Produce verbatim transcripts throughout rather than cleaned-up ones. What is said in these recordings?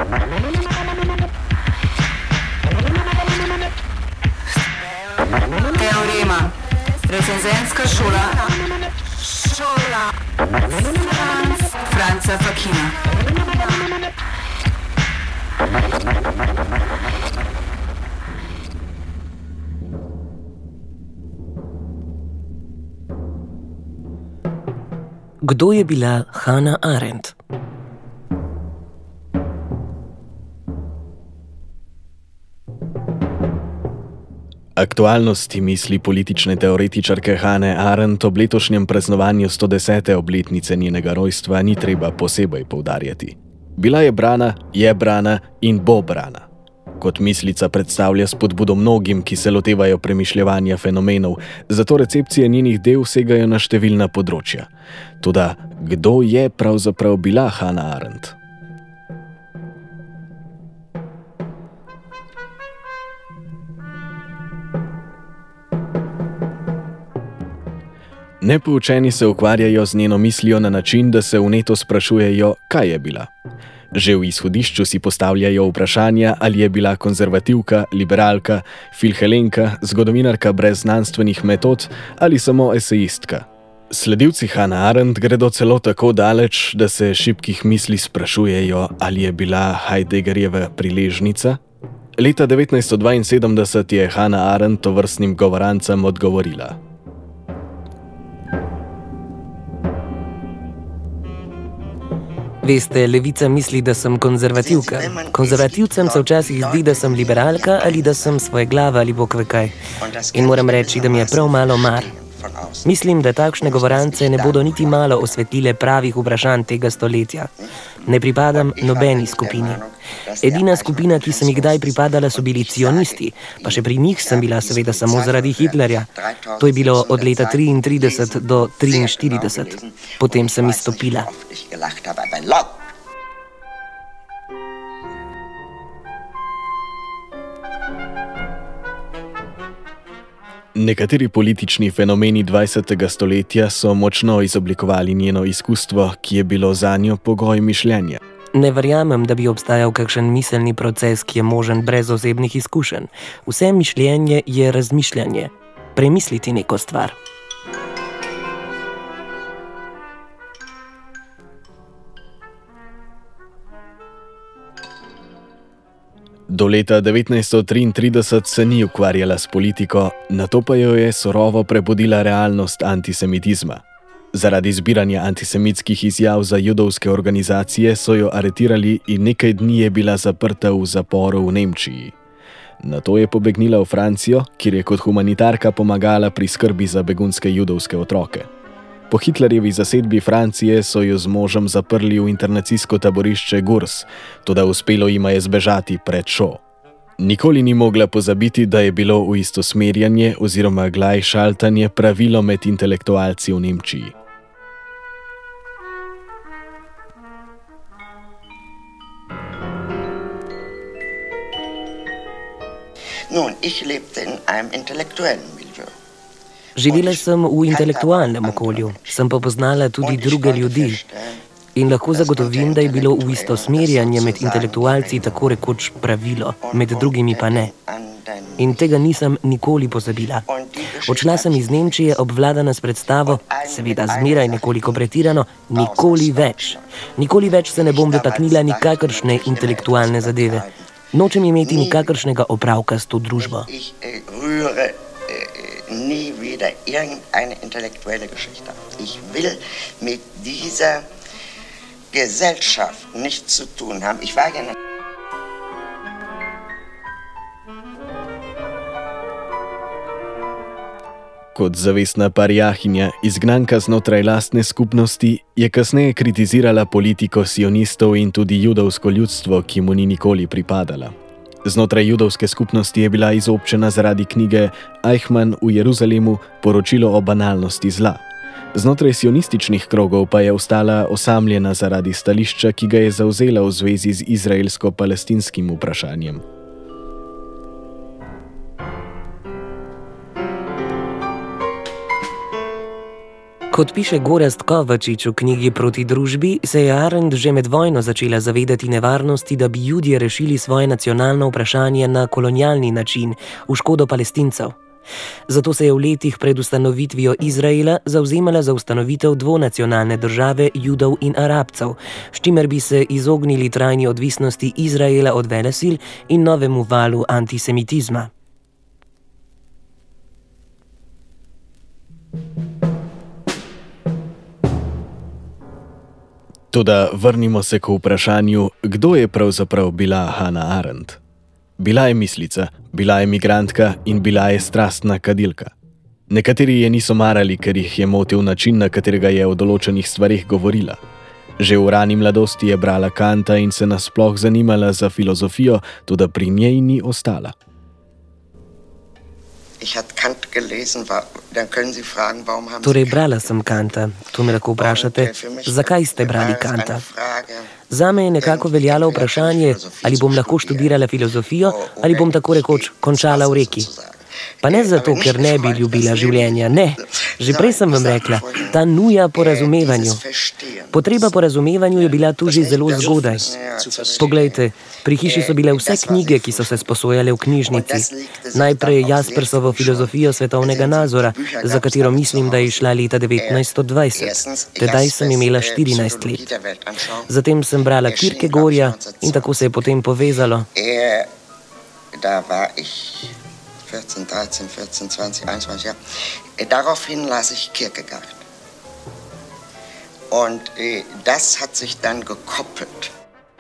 Teorema. Recenzenska šola. Šola. Franca Fakina. Kdo je bila Hannah Arendt? Aktualnosti misli politične teoretičarke Hannah Arendt ob letošnjem praznovanju sto desete obletnice njenega rojstva ni treba posebej poudarjati. Bila je brana, je brana in bo brana. Kot mislica predstavlja spodbudo mnogim, ki se lotevajo premišljevanja fenomenov, zato recepcije njenih del segajo na številna področja. Toda, kdo je pravzaprav bila Hannah Arendt? Nepoučeni se ukvarjajo z njeno mislijo na način, da se vneto sprašujejo, kaj je bila. Že v izhodišču si postavljajo vprašanja, ali je bila konzervativka, liberalka, filhelenka, zgodovinarka brez znanstvenih metod ali samo esejistka. Sledilci Hannah Arendt gredo celo tako daleč, da se šibkih misli sprašujejo, ali je bila Heideggerjeva priležnica. Leta devetnajststo dvainsedemdeset je Hannah Arendt tovrstnim govorancem odgovorila. Veste, levica misli, da sem konzervativka. Konzervativcem se včasih zdi, da sem liberalka ali da sem svoje glava ali bog ve kaj. In moram reči, da mi je prav malo mar. Mislim, da takšne govorance ne bodo niti malo osvetlile pravih vprašanj tega stoletja. Ne pripadam nobeni skupini. Edina skupina, ki sem ji kdaj pripadala, so bili cionisti, pa še pri njih sem bila seveda samo zaradi Hitlerja. To je bilo od leta triintrideset do triinštirideset. Potem sem izstopila. Nekateri politični fenomeni dvajsetega stoletja so močno izoblikovali njeno izkustvo, ki je bilo zanjo pogoj mišljenja. Ne verjamem, da bi obstajal kakšen miselni proces, ki je možen brez osebnih izkušenj. Vse mišljenje je razmišljanje. Premisliti neko stvar. Do leta devetnajststo triintrideset se ni ukvarjala s politiko, nato pa jo je surovo prebudila realnost antisemitizma. Zaradi zbiranja antisemitskih izjav za judovske organizacije so jo aretirali in nekaj dni je bila zaprta v zaporu v Nemčiji. Nato je pobegnila v Francijo, kjer je kot humanitarka pomagala pri skrbi za begunske judovske otroke. Po Hitlerjevi zasedbi Francije so jo z možem zaprli v internacijsko taborišče Gurs, toda uspelo jima je zbežati pred šo. Nikoli ni mogla pozabiti, da je bilo v istosmerjanje oziroma glajšaltanje pravilo med intelektualci v Nemčiji. Nun, ich lebte in einem intellektuellen Milieu. Živela sem v intelektualnem okolju, sem pa poznala tudi druge ljudi. In lahko zagotovim, da je bilo v istosmerjanje med intelektualci tako rekoč pravilo, med drugimi pa ne. In tega nisem nikoli pozabila. Odšla sem iz Nemčije obvladana s predstavo, seveda zmeraj nekoliko pretirano, nikoli več. Nikoli več se ne bom dotaknila nikakršne intelektualne zadeve. Nočem imeti nikakršnega opravka s to družbo. Nie wieder irgendeine intellektuelle Geschichte. Ich will mit dieser Gesellschaft nichts zu tun haben. Ich war gerne. Kot zavestna parijahinja, izgnanka znotraj lastne skupnosti, je kasneje kritizirala politiko sionistov in tudi judovsko ljudstvo, ki mu ni nikoli pripadala. Znotraj judovske skupnosti je bila izobčena zaradi knjige Eichmann v Jeruzalemu Poročilo o banalnosti zla. Znotraj sionističnih krogov pa je ostala osamljena zaradi stališča, ki ga je zavzela v zvezi z izraelsko-palestinskim vprašanjem. Kot piše Gorazd Kovačič v knjigi Proti družbi, se je Arendt že med vojno začela zavedati nevarnosti, da bi Judje rešili svoje nacionalno vprašanje na kolonialni način, v škodo Palestincev. Zato se je v letih pred ustanovitvijo Izraela zavzemala za ustanovitev dvonacionalne države Judov in Arabcev, s čimer bi se izognili trajni odvisnosti Izraela od velesil in novemu valu antisemitizma. Toda vrnimo se k vprašanju, kdo je pravzaprav bila Hannah Arendt. Bila je mislica, bila je migrantka in bila je strastna kadilka. Nekateri je niso marali, ker jih je motil način, na katerega je o določenih stvarih govorila. Že v rani mladosti je brala Kanta in se nasploh zanimala za filozofijo, toda pri njej ni ostala. Torej, brala sem Kanta. Tu me lahko vprašate, zakaj ste brali Kanta? Zame je nekako veljalo vprašanje, ali bom lahko študirala filozofijo, ali bom tako rekoč končala v reki. Pa ne zato, ker ne bi ljubila življenja, ne. Že prej sem vam rekla, ta nuja po razumevanju. Potreba po razumevanju je bila tu že zelo zgodaj. Poglejte, pri hiši so bile vse knjige, ki so se sposojale v knjižnici. Najprej Jaspersovo filozofijo svetovnega nazora, za katero mislim, da je išla leta devetnajststo dvajset. Tedaj sem imela štirinajst let. Zatem sem brala Kierkegaarda in tako se je potem povezalo. vierzehn, dreizehn, vierzehn, zwanzig, einundzwanzig, ja. Daraufhin las ich Kierkegaard. Und äh, das hat sich dann gekoppelt.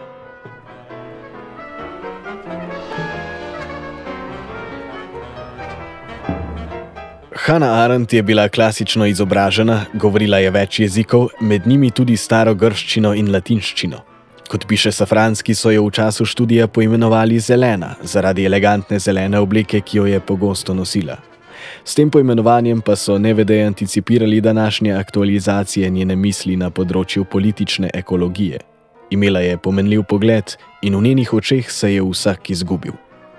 Hannah Arendt je bila klasično izobražena, govorila je več jezikov, med njimi tudi starogrščino in latinščino. Kot piše Safranski, so jo v času študija poimenovali Zelena, zaradi elegantne zelene obleke, ki jo je pogosto nosila. S tem poimenovanjem pa so nevede anticipirali današnje aktualizacije njene misli na področju politične ekologije. Imela je pomenljiv pogled in v njenih očeh se je vsak izgubil.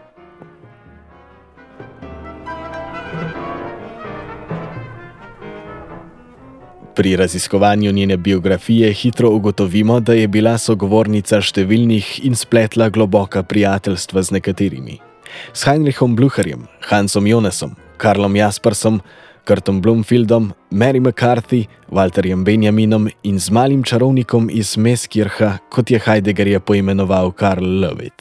Pri raziskovanju njene biografije hitro ugotovimo, da je bila sogovornica številnih in spletla globoka prijateljstva z nekaterimi. S Heinrichom Blücherjem, Hansom Jonasom, Karlom Jaspersom, Kurtom Blumfieldom, Mary McCarthy, Walterjem Benjaminom in z malim čarovnikom iz Meskircha, kot je Heideggerja poimenoval Karl Löwit.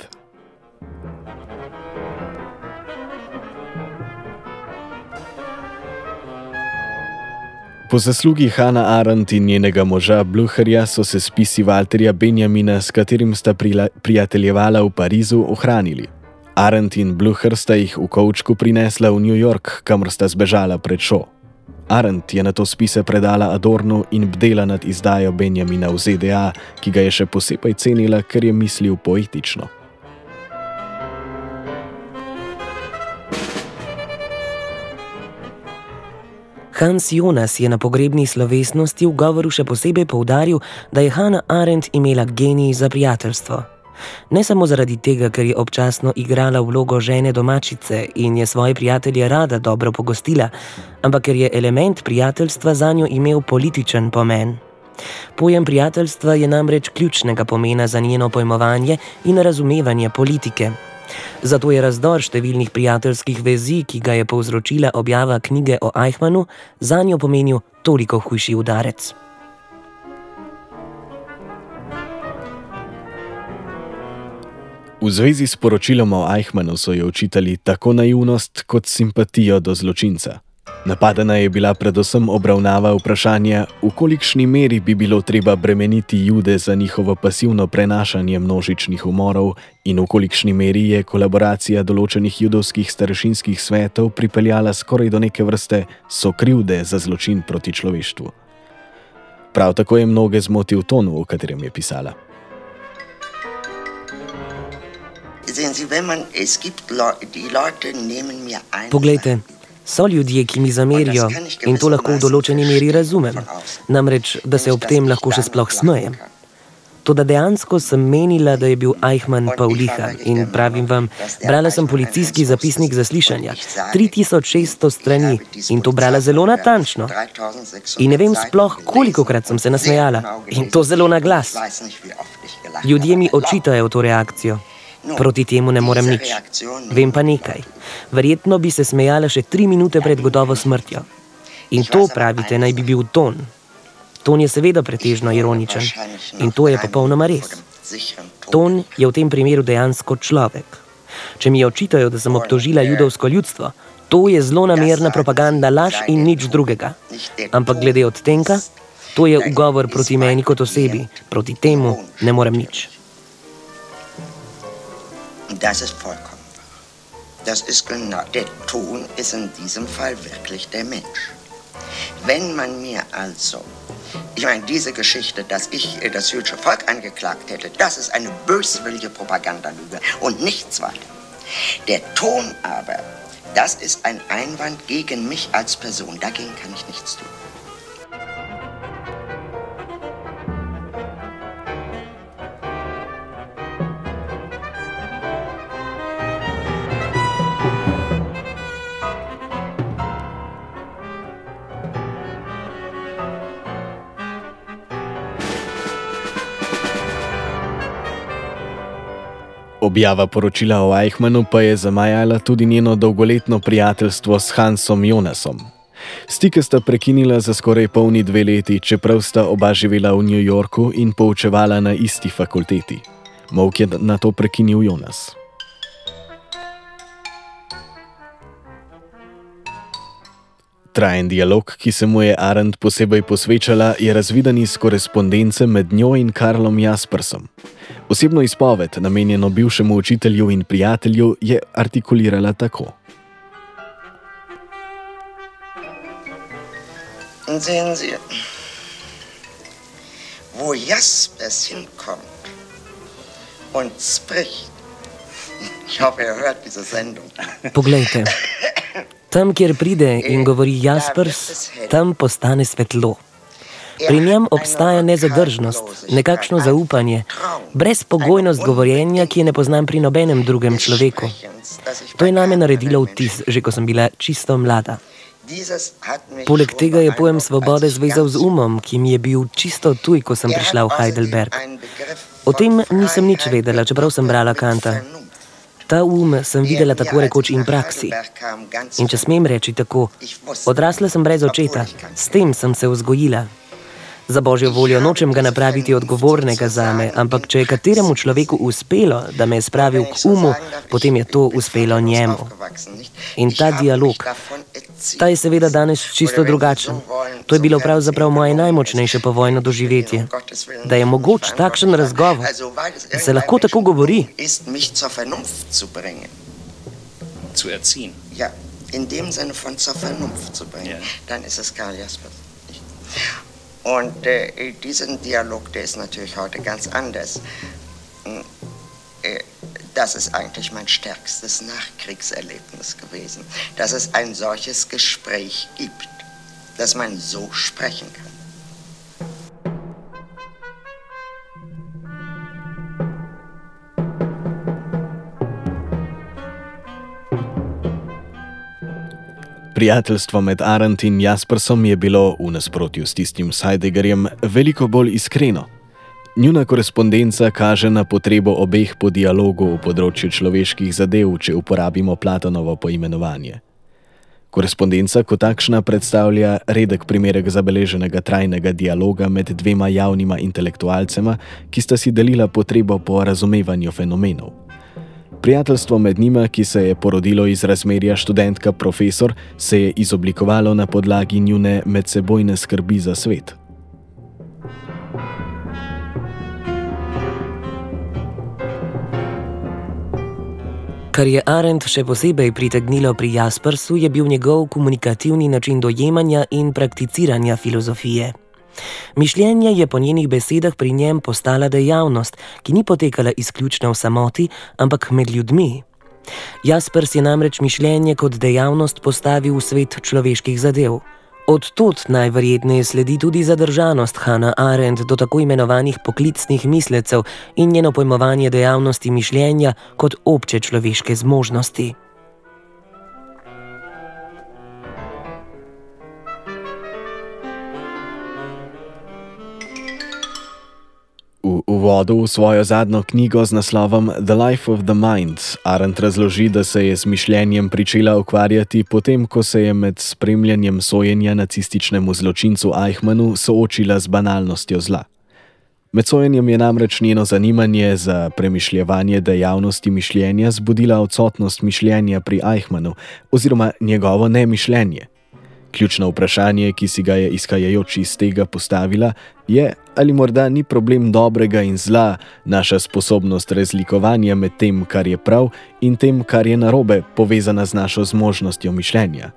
Po zaslugi Hannah Arendt in njenega moža Blücherja so se spisi Walterja Benjamina, s katerim sta prijateljevala v Parizu, ohranili. Arendt in Blücher sta jih v kovčku prinesla v New York, kamor sta zbežala pred šo. Arendt je nato spise predala Adornu in bdela nad izdajo Benjamina v Z D A, ki ga je še posebej cenila, ker je mislil poetično. Hans Jonas je na pogrebni slovesnosti v govoru še posebej poudaril, da je Hannah Arendt imela genij za prijateljstvo. Ne samo zaradi tega, ker je občasno igrala vlogo žene domačice in je svoje prijatelje rada dobro pogostila, ampak ker je element prijateljstva zanjo imel političen pomen. Pojem prijateljstva je namreč ključnega pomena za njeno pojmovanje in razumevanje politike. Zato je razdor številnih prijateljskih vezi, ki ga je povzročila objava knjige o Eichmannu, zanjo pomenil toliko hujši udarec. V zvezi s poročilom o Eichmannu so jo očitali tako naivnost kot simpatijo do zločinca. Napadena je bila predvsem obravnava vprašanja, v kolikšni meri bi bilo treba bremeniti Jude za njihovo pasivno prenašanje množičnih umorov in v kolikšni meri je kolaboracija določenih judovskih starešinskih svetov pripeljala skoraj do neke vrste sokrivde za zločin proti človeštvu. Prav tako je mnoge zmotil ton, v katerem je pisala. Poglejte, so ljudje, ki mi zamerijo, in to lahko v določeni meri razumem, namreč, da se ob tem lahko še sploh smejem. Toda dejansko sem menila, da je bil Eichmann pavliha in pravim vam, brala sem policijski zapisnik zaslišanja, tri tisoč šeststo strani in to brala zelo natančno. In ne vem sploh, kolikokrat sem se nasmejala in to zelo na glas. Ljudje mi očitajo to reakcijo. Proti temu ne morem nič. Vem pa nekaj. Verjetno bi se smejala še tri minute pred gotovo smrtjo. In to, pravite, naj bi bil ton. Ton je seveda pretežno ironičen. In to je popolnoma res. Ton je v tem primeru dejansko človek. Če mi očitajo, da sem obtožila judovsko ljudstvo, to je zlonamerna propaganda, laž in nič drugega. Ampak glede odtenka, to je ugovor proti meni kot osebi. Proti temu ne morem nič. Das ist vollkommen wahr. Das ist genau, der Ton ist in diesem Fall wirklich der Mensch. Wenn man mir also, ich meine, diese Geschichte, dass ich das jüdische Volk angeklagt hätte, das ist eine böswillige Propagandalüge und nichts weiter. Der Ton aber, das ist ein Einwand gegen mich als Person, dagegen kann ich nichts tun. Objava poročila o Eichmannu pa je zamajala tudi njeno dolgoletno prijateljstvo s Hansom Jonasom. Stike sta prekinila za skoraj polni dve leti, čeprav sta oba živela v New Yorku in poučevala na isti fakulteti. Molk je na to prekinil Jonas. Trajen dialog, ki se mu je Arendt posebej posvečala, je razviden iz korespondence med njo in Karlom Jaspersom. Osebno izpoved, namenjeno bivšemu učitelju in prijatelju, je artikulirala tako. Sehen Sie, wo Jaspers hinkommt und spricht. Ich hoffe, er hört diese Sendung. Poglejte, tam, kjer pride in govori Jaspers, tam postane svetlo. Pri njem obstaja nezadržnost, nekakšno zaupanje, brezpogojnost govorjenja, ki je ne poznam pri nobenem drugem človeku. To je name naredilo vtis, že ko sem bila čisto mlada. Poleg tega je pojem svobode zvezal z umom, ki mi je bil čisto tuj, ko sem prišla v Heidelberg. O tem nisem nič vedela, čeprav sem brala Kanta. Ta um sem videla tako rekoč in praksi. In če smem reči tako, odrasla sem brez očeta, s tem sem se vzgojila. Za božjo voljo nočem ga napraviti odgovornega zame, ampak če je kateremu človeku uspelo, da me je spravil k umu, potem je to uspelo njemu. In ta dialog, ta je seveda danes čisto drugačen. To je bilo pravzaprav moje najmočnejše povojno doživetje. Da je mogoč takšen razgovor, da se lahko tako govori. Zu erziehen. Ja, in dem Sinne von zur Vernunft zu bringen. Ja. Dann ist es Karl Jaspers. Und äh, diesen Dialog, der ist natürlich heute ganz anders. Äh, das ist eigentlich mein stärkstes Nachkriegserlebnis gewesen, dass es ein solches Gespräch gibt, dass man so sprechen kann. Prijateljstvo med Arendt in Jaspersom je bilo, v nasprotju s tistim s Heideggerjem, veliko bolj iskreno. Njuna korespondenca kaže na potrebo obeh po dialogu v področju človeških zadev, če uporabimo Platonovo poimenovanje. Korespondenca kot takšna predstavlja redek primerek zabeleženega trajnega dialoga med dvema javnima intelektualcema, ki sta si delila potrebo po razumevanju fenomenov. Prijateljstvo med njima, ki se je porodilo iz razmerja študentka-profesor, se je izoblikovalo na podlagi njune medsebojne skrbi za svet. Kar je Arendt še posebej pritegnilo pri Jaspersu, je bil njegov komunikativni način dojemanja in prakticiranja filozofije. Mišljenje je po njenih besedah pri njem postala dejavnost, ki ni potekala izključno v samoti, ampak med ljudmi. Jaspers je namreč mišljenje kot dejavnost postavil v svet človeških zadev. Od tod najverjetneje sledi tudi zadržanost Hannah Arendt do tako imenovanih poklicnih mislecev in njeno pojmovanje dejavnosti mišljenja kot obče človeške zmožnosti. V uvodu v svojo zadnjo knjigo z naslovom The Life of the Mind Arendt razloži, da se je z mišljenjem pričela ukvarjati potem, ko se je med spremljanjem sojenja nacističnemu zločincu Eichmannu soočila z banalnostjo zla. Med sojenjem je namreč njeno zanimanje za premišljevanje dejavnosti mišljenja zbudila odsotnost mišljenja pri Eichmannu oziroma njegovo nemišljenje. Ključno vprašanje, ki si ga je izhajajoč iz tega postavila, je, ali morda ni problem dobrega in zla naša sposobnost razlikovanja med tem, kar je prav, in tem, kar je narobe, povezana z našo zmožnostjo mišljenja.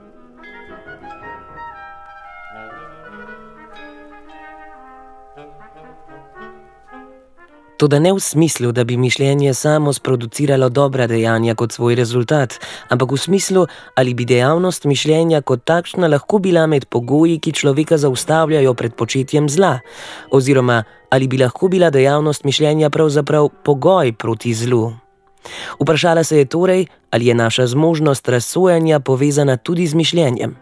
Toda ne v smislu, da bi mišljenje samo sproduciralo dobra dejanja kot svoj rezultat, ampak v smislu, ali bi dejavnost mišljenja kot takšna lahko bila med pogoji, ki človeka zaustavljajo pred početjem zla, oziroma ali bi lahko bila dejavnost mišljenja pravzaprav pogoj proti zlu. Vprašala se je torej, ali je naša zmožnost razsojanja povezana tudi z mišljenjem.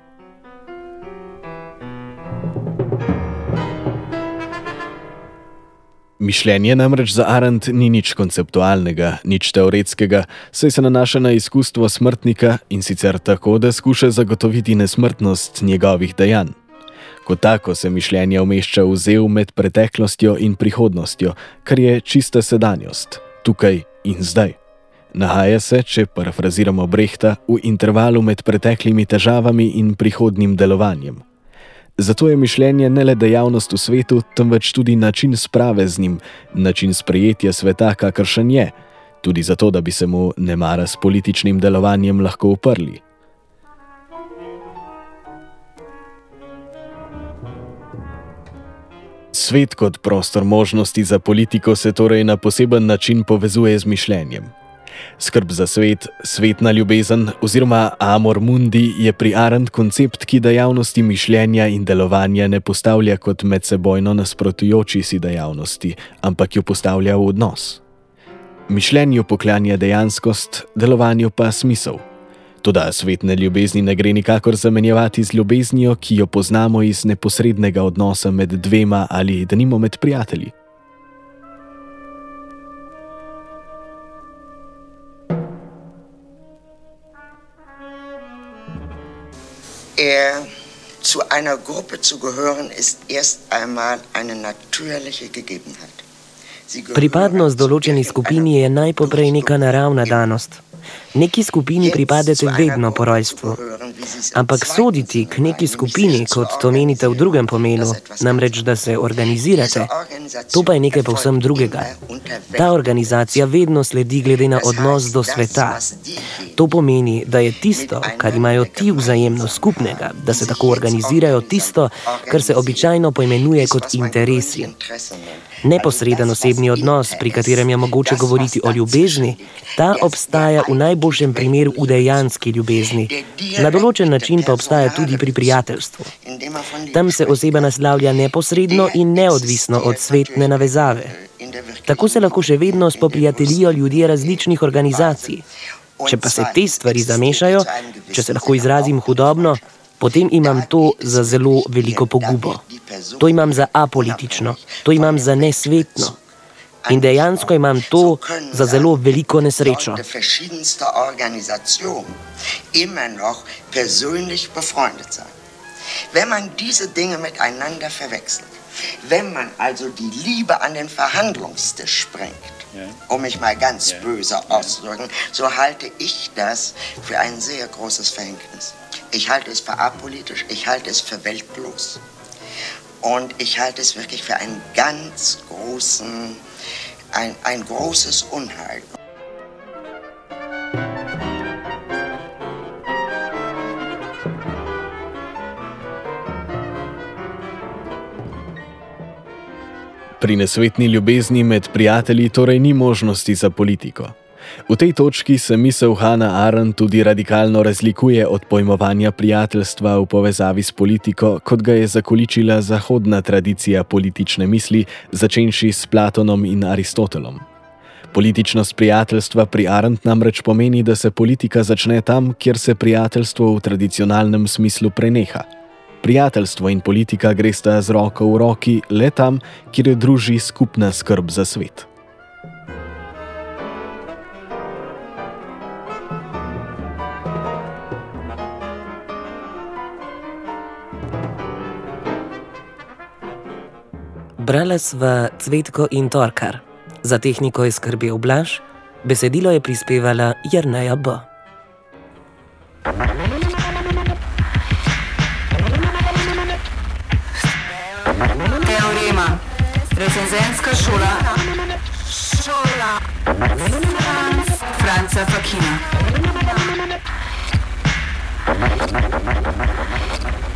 Mišljenje namreč za Arendt ni nič konceptualnega, nič teoretskega, saj se nanaša na izkustvo smrtnika in sicer tako, da skuša zagotoviti nesmrtnost njegovih dejanj. Kot tako se mišljenje umešča v zev med preteklostjo in prihodnostjo, kar je čista sedanjost, tukaj in zdaj. Nahaja se, če parafraziramo Brehta, v intervalu med preteklimi težavami in prihodnim delovanjem. Zato je mišljenje ne le dejavnost v svetu, temveč tudi način sprave z njim, način sprejetja sveta, kakršen je, tudi zato, da bi se mu nemara s političnim delovanjem lahko uprli. Svet kot prostor možnosti za politiko se torej na poseben način povezuje z mišljenjem. Skrb za svet, svetna ljubezen oziroma amor mundi je pri Arendt koncept, ki dejavnosti mišljenja in delovanja ne postavlja kot medsebojno nasprotujoči si dejavnosti, ampak jo postavlja v odnos. Mišljenju poklanja dejanskost, delovanju pa smisel. Toda svetne ljubezni ne gre nikakor zamenjevati z ljubeznijo, ki jo poznamo iz neposrednega odnosa med dvema ali denimo med prijatelji. Er, zu einer Gruppe zu gehören, ist erst einmal eine natürliche Gegebenheit. Pripadnost določeni skupini je najpoprej neka naravna danost. Neki skupini pripadete vedno po rojstvu. Ampak soditi k neki skupini, kot to menite v drugem pomenu, namreč da se organizirate, to pa je nekaj povsem drugega. Ta organizacija vedno sledi glede na odnos do sveta. To pomeni, da je tisto, kar imajo ti vzajemno skupnega, da se tako organizirajo, tisto, kar se običajno poimenuje kot interesi. Neposreden osebni odnos, pri katerem je mogoče govoriti o ljubezni, ta obstaja v najboljšem primeru v dejanski ljubezni. Na določen način pa obstaja tudi pri prijateljstvu. Tam se oseba naslavlja neposredno in neodvisno od svetne navezave. Tako se lahko še vedno spoprijateljijo ljudje različnih organizacij. Če pa se te stvari zamešajo, če se lahko izrazim hudobno, potem imam to za zelo veliko pogubo. To imam za apolitično, to imam za nesvetno. In dejansko imam to za zelo veliko nesrečo. Wenn man diese Dinge miteinander verwechselt, wenn man also die Liebe an den Verhandlungstisch bringt, um mich mal ganz böse auszudrücken, so halte ich das für ein sehr großes Verhängnis. Ich halte es für apolitisch, ich halte es für weltlos und ich halte es wirklich für einen ganz großen, ein, ein großes Unheil. Pri nesvetni ljubezni med prijatelji torej ni možnosti za politiko. V tej točki se misel Hannah Arendt tudi radikalno razlikuje od pojmovanja prijateljstva v povezavi s politiko, kot ga je zakoličila zahodna tradicija politične misli, začenši s Platonom in Aristotelom. Političnost prijateljstva pri Arendt namreč pomeni, da se politika začne tam, kjer se prijateljstvo v tradicionalnem smislu preneha. Prijateljstvo in politika gresta z roko v roki le tam, kjer jo druži skupna skrb za svet. Brala sva Cvetko in Torkar. Za tehniko je skrbel Blaž, besedilo je prispevala Jerneja B. Teorema. Recenzenska šola. Šola. Franca Fakina.